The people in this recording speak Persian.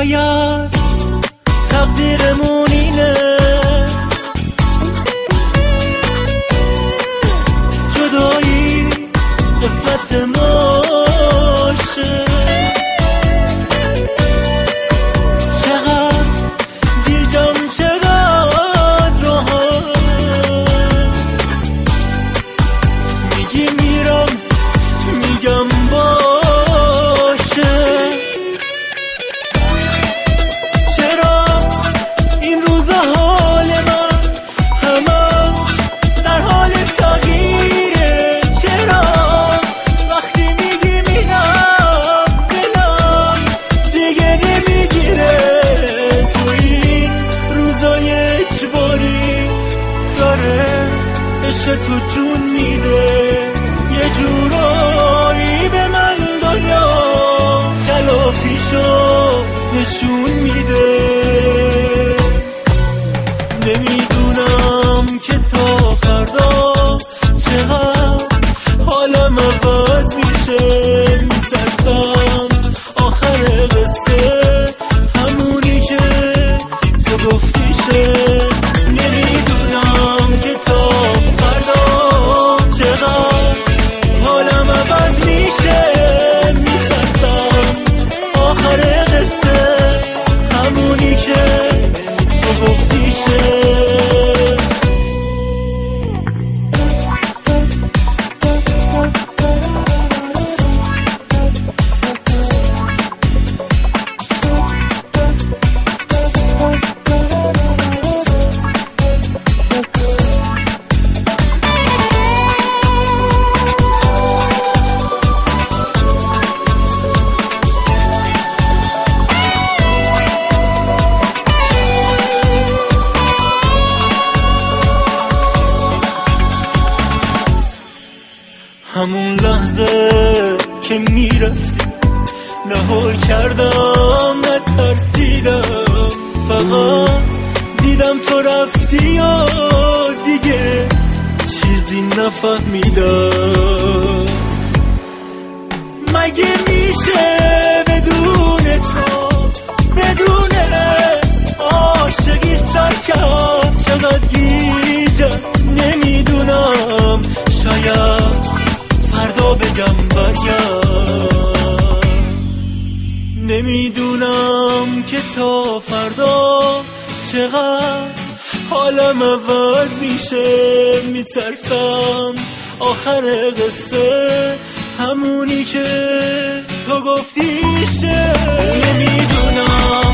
شاید تقدیرمون اینه، جدایی قسمت ماشه. چقدر گیجم چقدر راحت، میگی میرم میگم باشه. چرا این روزا حال من همش در حال تغییره؟ چرا وقتی میگی میرم دلم دیگه نمیگیره؟ تو این روزای اجباری داره عشق تو جون میده، یه جورایی به من دنیا تلافیشو نشون میده. نمیدونم که تا فردا چقدر حالم عوض میشه، میترسم آخر قصه همونی که تو گفتیشه. نمیدونم که تا فردا چقدر حالم عوض میشه، میترسم آخر قصه همونی که تو گفتیشه. همون لحظه که میرفتی نهار کردم، نترسیدم، فقط دیدم تو رفتی یا دیگه چیزی نفهمیدم. مگه میشه بدون تو، بدون عاشقی سر کرد؟ چقدر گیجم نمیدونم، شاید فردا بگم برگرد. نمیدونم که تا فردا چقدر حالم عوض میشه، میترسم آخر قصه همونی که تو گفتیشه. نمیدونم